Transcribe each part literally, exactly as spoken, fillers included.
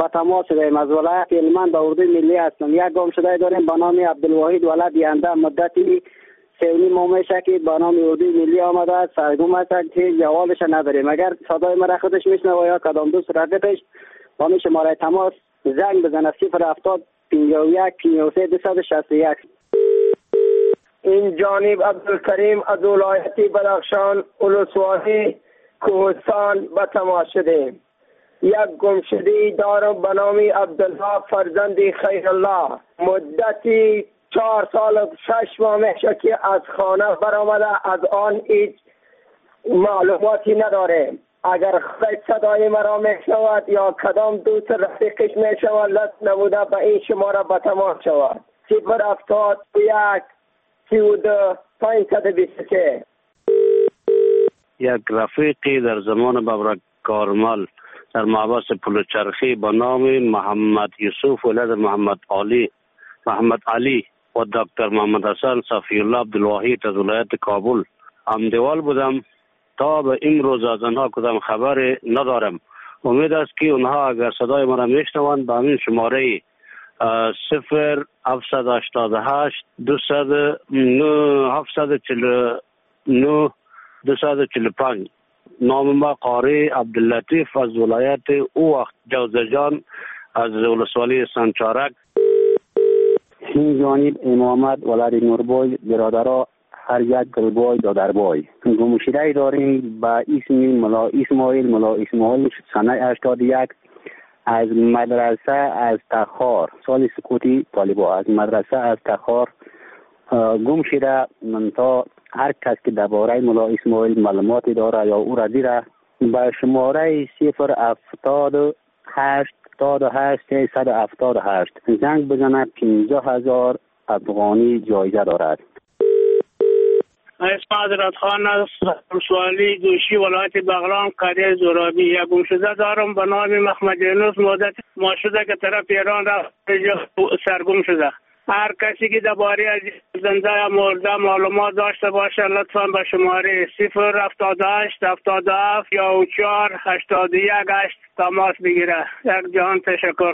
به تماس شدیم. از ولایت هلمند به اردوی ملی هستم. یک گم شده داریم به نام عبدالواحد ولد ینده. مدتی سه و نیم ماه میشه که به نام اردوی ملی آمده است. سرگم است که جوابش نداریم. اگر صدای مرا خودش میشنوه یا کدام دوست رفیقش با می شماره تماس زنگ بزنه صفر هفتاد پنجاه و یک پنجاه و سه دویست و شصت و یک. این جانب عبدالکریم از ولایت بدخشان ولسوالی کوهستان به تماس شدیم. یک گمشده دارم به نام عبدالله فرزند خیرالله. مدتی چهار سال و شش ماه میشه که از خانه برآمده، از آن هیچ معلوماتی نداریم. اگر خود صدای مرا میشنود یا کدام دوست رفیقش میشود لطف نموده به این شماره به تماس شود. صفر هفتاد یک سی و دو پانصد و بیست و سه. یک رفیقی در زمان ببرک کارمل در محبس پلوچرخی با نام محمد یوسف ولد محمد علی محمد علی و دکتر محمد حسن صفی الله عبدالواحد از ولایت کابل همدیوال بودم. تا به امروز از آنها کدام خبر ندارم. امید است که اونها اگر صدای مرا میشنوند به همین شماره صفر هفتصد و هشتاد و هشت دویست و نه هفتصد و چهل و نه دویست و چهل و پنج. نام ما قاری عبداللطیف از ولایت او وقت جوزجان از ولسوالی سنچارک. این جانب امامت ولد نوربای برادرها هر یک گلبای دادربای. گمشده داریم با اسم ملا اسماعیل ملا اسماعیل سنه هشتاد و یک از مدرسه از تخار. سال سکوتی طالبا از مدرسه از تخار گم شده. من تا هر کس که درباره ملا اسماعیل معلوماتی داره یا او را دیره به شماره صفر هفتاد و هشت هفتاد و هشت سیصد و هفتاد و هشت زنگ بزنه. پانزده هزار افغانی جایزه دارد. اسم حضرت خان است. سوالی دوشی ولایت بغلان قریه زورابی. یک گمشده دارم به نام محمد یونس. مدت ما شده که طرف ایران رفت سرگم شده. هر کسی که درباره از زنده یا مرده معلومات داشته باشه لطفا به شماره صفر هفتاد و هشت هفتاد و هفت یا چهار هشتاد و یک هشت تماس بگیره. یک جهان تشکر.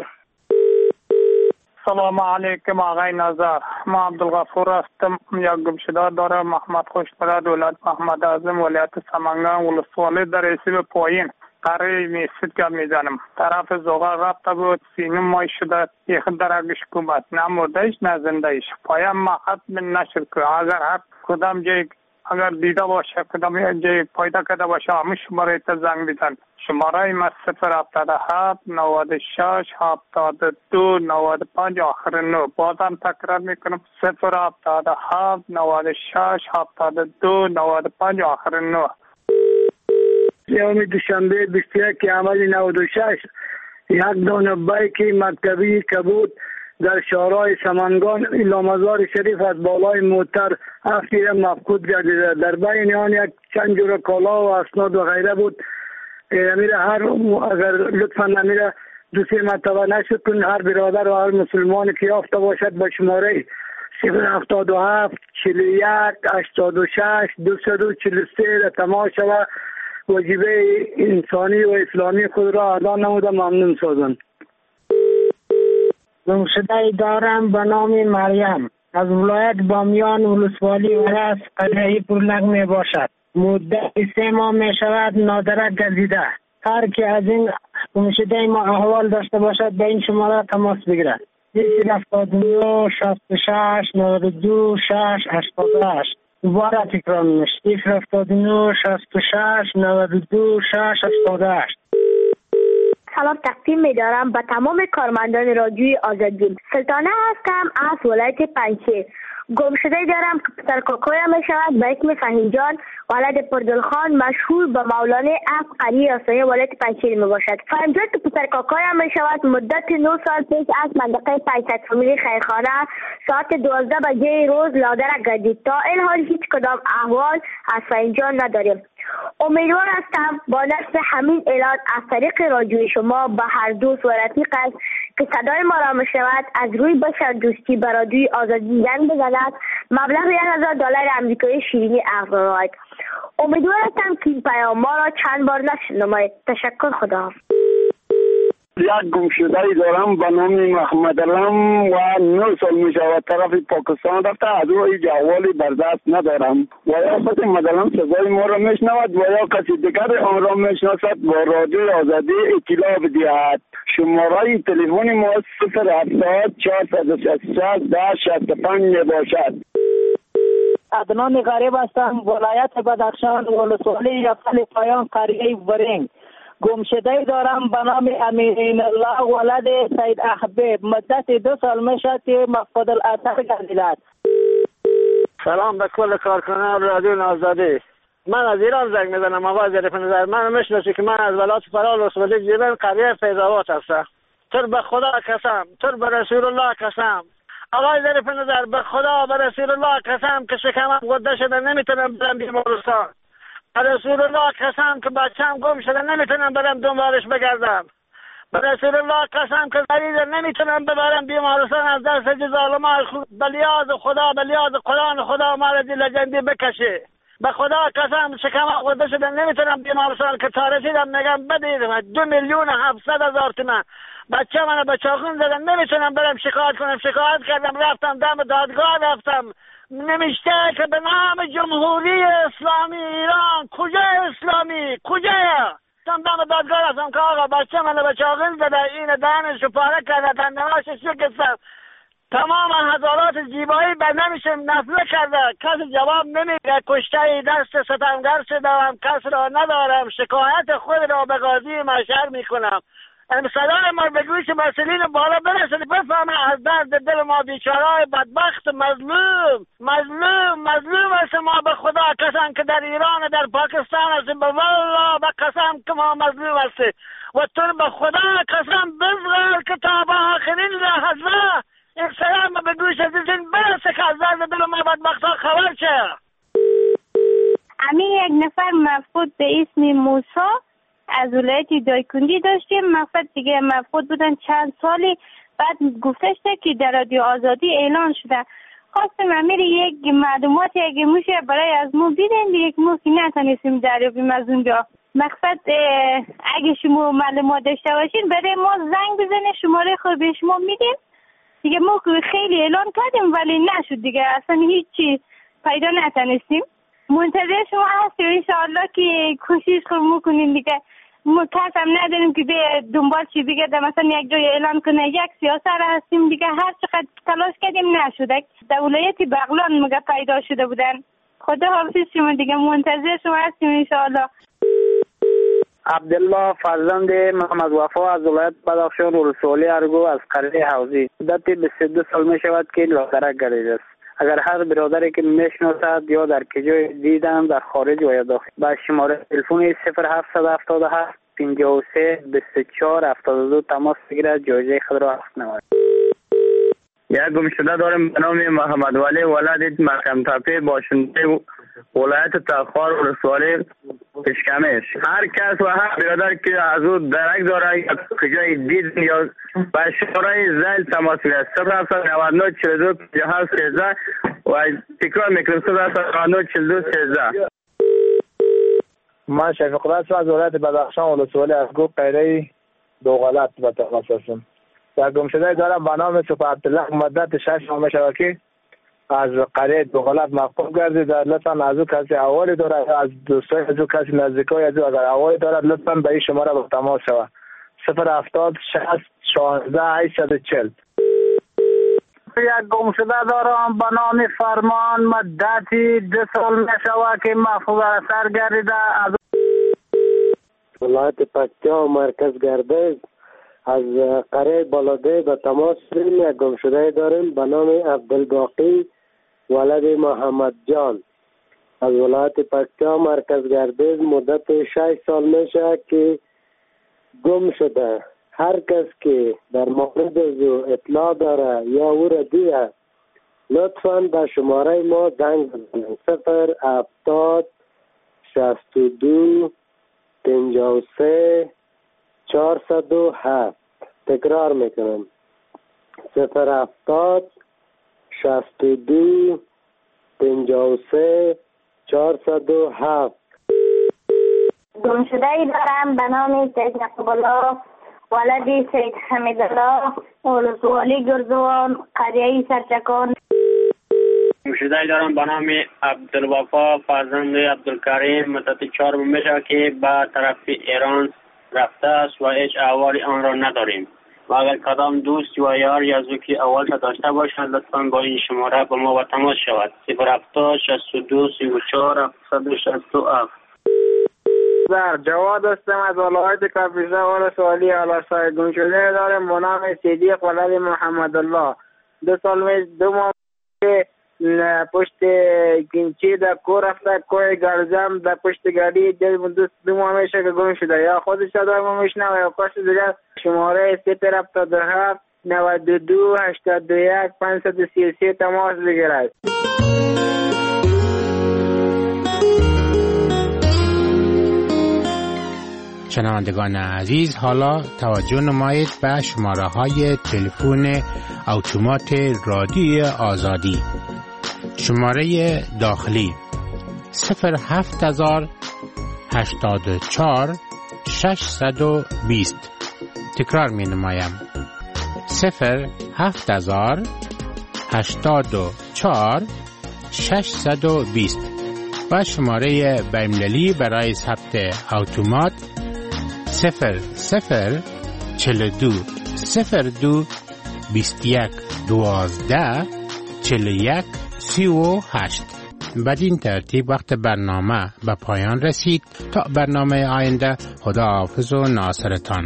سلام علیکم آقای نظر. ما عبدالغفور هستم. یک گمشده دارم محمد خوشبلد ولد محمد اعظم ولایت سمنگان ولسوالی در اسیب پایین قریه میسید که میزنم. طرف زغال رفته بود سینم مای شده یک درگش کمت نه مردهش نه زندهش. پایم ما حتم نشد که اگر هر کدام جای اگر دیده باشه کدام جای پیدا کرده باشه همون شماره تا زنگ بزن. شماره ما صفر هفتاد و هفت نود و شش هفتاد و دو نود و پنج آخر نو. بازم تکرار میکنم صفر هفتاد و هفت نود و شش هفتاد و دو نود و پنج آخر نو. یوم دوشنبه بیست و یک عمل نود و شش یک دانه بایک مکتبی کبود در شهرهای سمنگان لامزار شریف از بالای موتر افتی مفقود گردیده. در بین آن یک چند جور کالا و اسناد و غیره بود. میره هر اگر لطفا نمیره دو سه مرتبه نشد کن. هر برادر و هر مسلمانی که یافته باشد با شماره صفر هفتاد و هفت چهل و یک هشتاد و شش دویست و چهل و سه تماس شود واجبه انسانی و اسلامی خود را ادا نموده ممنون سازند. گمشده دارم به نام مریم از ولایت بامیان ولسوالی ورس قریه پرلگ می باشد. مدت سه ماه می شود نادرک گزیده. هر که از این گمشده ما احوال داشته باشد به این شماره تماس بگیرد. صفر هفتاد و نه شصت و شش نود و دو شش هشتاد و هشت. دوباره تکرار میشه صفر هفتاد و نه شصت و شش نود و دو شش هشتاد و هشت. سلام تقدیم می‌دارم به تمام کارمندان رادیوی آزادی. سلطانه هستم از ولایت پنجشیر. گمشده دارم که پسر کاکایم می شود به اسم فهیمجان ولد پردلخان مشهور به مولانا اف قلی آسایی ولایت پنجشیر می باشد. فهیمجان که پسر کاکایم می شود مدت نه سال پیش از منطقه پنجصد فامیلی خیرخانه ساعت دوازده بجه روز لادرک گردید. تا این حال هیچ کدام احوال از فهیمجان نداریم. امیدوار هستم با نشر همین اعلان از طریق رادیوی شما به هر دوست و رفیق است که صدای ما را میشنود از روی بشر دوستی به رادیوی آزادی زنگ بزند مبلغ یک هزار دلار آمریکایی شیرینی عفو نماید. امیدوار هستم که این پیام ما را چند بار نشر نمایید. تشکر. خداحافظ. یک گمشده ای دارم به نام محمد علم و نه سال می شود طرف پاکستان رفته. از او هیچ احوالی بر دست ندارم و یا خود مدلم سزای ما را میشنود و یا کسی دیگر آن را میشناسد با رادیو آزادی اطلاع بدهد. شماره تلفن ما صفر هفتاد چهارصد و شصت و شش ده شصت و پنج می باشد. عدنان غریب هستم، ولایت بدخشان، ولسوالی یفتل پایان، قریه ورنگ. گمشده دارم به نام امین الله ولد سید احباب. مدت دو سال میشد که مفقود الاثر گردیده. سلام به کل کارکنان رادیو آزادی. من از ایران زنگ میزنم. آقای ظریف نظر، من میشناسی که من از ولایت فرا ولسوالی جیبن قریه فیض‌آباد هستم. تو به خدا قسم، تو به رسول الله قسم. آقای ظریف نظر، به خدا به رسول الله قسم که شکمم غده شده نمیتونم برم بیمارستان. به رسول الله قسم که بچه‌م گم شده نمیتونم برم دنبالش بگردم. به رسول الله قسم که مریض نمیتونم ببرم بیمارستان از دست ظالمان. به لیاز خدا، به لیاز قرآن خدا ما را لجندی بکشه. به خدا قسم شکمم غده شده نمیتونم بیمارستان که تارشیدم نگم بدید دو میلیون هفتصد هزار تومان. بچه من به چاقون زدن نمیتونم برم شکایت کنم. شکایت کردم، رفتم دم دادگاه، رفتم نمیشته که به نام جمهوری اسلامی ایران. کجا اسلامی؟ کجا؟ رفتم دم دادگاه، رفتم که آقا بچه من به چاقون زده، این دهنشو پاره کرده، دنداناش شکسته، تمام هزارات زیبایی بدنش نفله کرده. کسی جواب نمیده. کشته دست ستمگر شدم، کس را ندارم. شکایت خود را به قاضی محشر میکنم. صدای ما به گوش مسئولین بالا برسه، بفهمه از درد دل ما بیچاره‌های بدبخت مظلوم مظلوم مظلوم است. ما به خدا قسم که در ایران و در پاکستان هستیم، به والله به قسم که ما مظلوم هستیم و تو به خدا قسم بزغل که تا به آخرین لحظه این صدای ما به گوش عزیزین برسه که از درد دل ما بدبخت ها خبر شه. امی یک نفر مفقود به اسم موسی از ولایت دایکندی داشتیم. مقصد دیگه مفقود بودن چند سالی. بعد گفتش که در رادیو آزادی اعلان شده. خواستم امیر یک معلومات اگه میشه برای از مو بیدن دیگه که مو که نتونستیم دریابیم از اونجا. مقصد اگه شما معلومات داشته باشین برای ما زنگ بزنه، شماره خود به شما میدیم دیگه. ما خیلی اعلان کردیم ولی نشد دیگه، اصلا هیچی پیدا نتونستیم. منتظر شما هستیم انشاءالله که کوشش خود میکنیم دیگه. ما کس هم نداریم که به دنبال چی دیگه در مثلا یک جای اعلان کنه. یک سیاسر هستیم دیگه، هر چقدر تلاش کردیم نشده. در ولایت بغلان مگه پیدا شده بودن. خدا حافظ شما دیگه، منتظر شما هستیم انشاءالله. عبدالله فرزند محمد وفا از ولایت بدخشان ولسوالی ارگو از قریه حوزی. مدت بیست و دو سال می شود که لاغرک گردیده است. اگر هر برادری که میشناسد یا در کجای دیدم در خارج و یا داخل با شماره تلفن صفر هفتصد و هفتاد و هفت پنجاه و سه بیست و چهار هفتاد و دو تماس بگیرد، جایزه خود را اخذ نماید. یک گمشده دارم به نام محمد ولی ولد محکم تپه باشنده ولایت تخار ولسوالی پشکمش. هر کس و هر برادر که از او درک داره یا کجای دید یا با شماره زیل تماس بگیرد صفر هفتصد و نود و نه چهل و دو پنجاه و هفت سیزده و تکرار میکنم صفر هفتصد و نود و نه چهل و دو سیزده. من شفیق رسم از ولایت بدخشان ولسوالی از گفت قیره دوغلط به تماس هستم. در گمشده دارم به نام سپه عبدالله. مدت شش ماه میشود که از قریه دوغلط مفقود گردید. لطفا از او کسی احوالی دارد، از دوستای از او کسی نزدیکای از او اگر احوالی دارد لطفا به این شماره به تماس شود صفر هفتاد شصت شانزده هشتصد و چهل. یک گمشده دارم به نام فرمان. مدتی دو سال میشود که مفقود اثر گردیده. از ولایت پکتیا مرکز گردید از قریه بالاده به تماس شدیم. یک گمشده داریم به نام عبدالباقی ولد محمد جان از ولایت پکتیا مرکز گردید. مدت شش سال میشه که گم شده. هر کس که در مورد او اطلاع داره یا او را دیده لطفاً به شماره ما زنگ بزنید صفر هفتاد شصت و دو پنجاه و سه چهارصد و هفت. تکرار میکنم صفر هفتاد شصت و دو پنجاه و سه چهارصد و هفت. گمشده ای دارم به نام سید یعقوب الله ولد سید حمیدالله ولسوالی گردوان قریه سرچکان. گمشده دارم به نام عبدالوفا فرزند عبدالکریم مدت چهار ماه میشه که به طرف ایران رفته است و هیچ احوال آن را نداریم و اگر کدام دوست و یار یا زوکی اول را داشته باشد لطفا با این شماره با ما تماس شود. صفر هفتاد شصت و دو سی و چهار هفتصد و شصت و هفت. در جواد هستم از ولایت کاپیسا ولسوالی آلاسای. گمشده دارم به نام صدیق ولد محمد الله. دو سال می دو ماه پشت گنچی در کو رفته کوی گرزم در پشت گاڑی دو, دو ماه میشه که گم شده. یا خودش صدا میشنوه یا کسی دیگه. شماره صفر هفتاد و هفت نود و دو هشتاد و یک پانصد و سی و سه تماس بگیرد. شنوندگان عزیز، حالا توجه نمایید به شماره های تلفن اتومات رادیوی آزادی. شماره داخلی صفر هفت هزار هشتاد و چهار ششصد و بیست. تکرار می نمایم صفر هفت هزار هشتاد و چهار ششصد و بیست و شماره بین‌المللی برای ثبت اتومات صفر صفر چهل و دو صفر دو بیست و یک دوازده چهل و یک سی و هشت. بدین ترتیب وقت برنامه به پایان رسید. تا برنامه آینده، خدا حافظ و ناصرتان.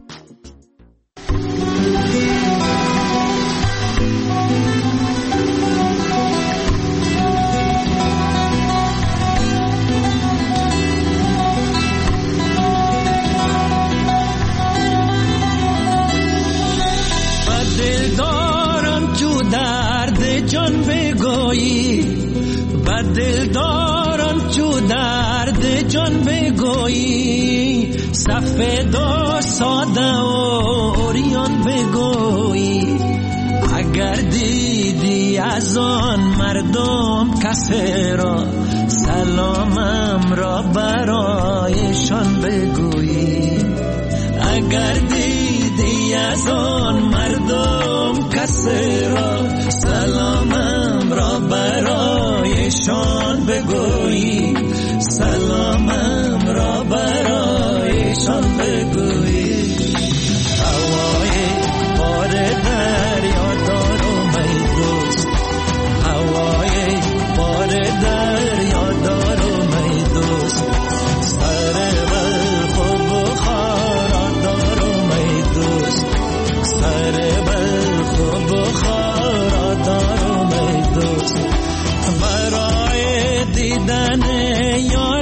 دل دارم چو درد جان بگویی، سفید و ساده و اوریان بگویی. اگر دیدی از آن مردم کسی را، سلامم را برایشان بگویی. اگر دیدی از آن مردم کسی را، سلامم را برایشان بگویی. سلامم را برایشان بگویی. هوای بار دریا دارم ای دوست، هوای بار دریا دارم ای دوست. سر بلخ و بخارا دارم ای دوست، سر بلخ و بخارا دارم ای دوست. برای دیدن یار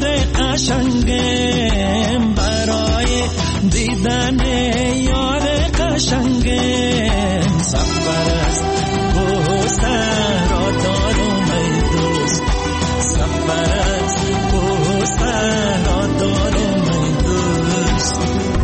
قشنگم، برای دیدن یار قشنگم، سفر است به صحرا دارم ای دوست، سفر است به صحرا دارم ای دوست.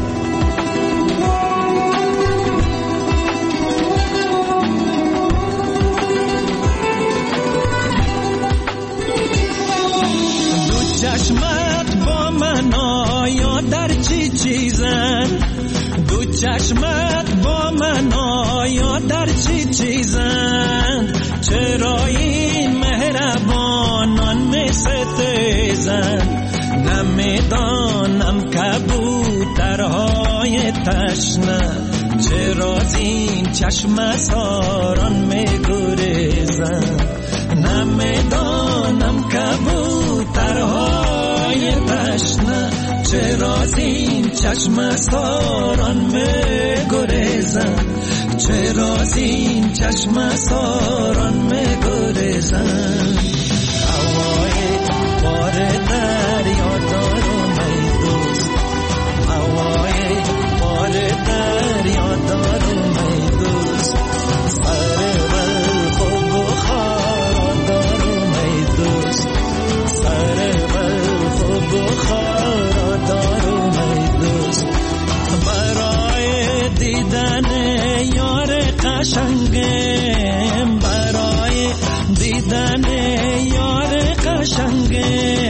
چشمت با من آیا در چی چیزن، دو چشمت با من آیا در چی چیزن. چرا این مهربانان می ستیزن، نمیدانم کبوترهای تشنه چرا این چشم ساران می گریزن. نمیدانم کبوترهای تشنه چرا این چشم ساران می گریزن، چرا این چشم ساران می گریزن. هوای بار دریا دارم ای دوست، هوای بار دریا دارم ای دوست. سر بلخ و بخارا دارم ای دوست، سر بلخ و بخارا دارم ای دوست. برای دیدن یار قشنگم، برای دیدن یار قشنگم،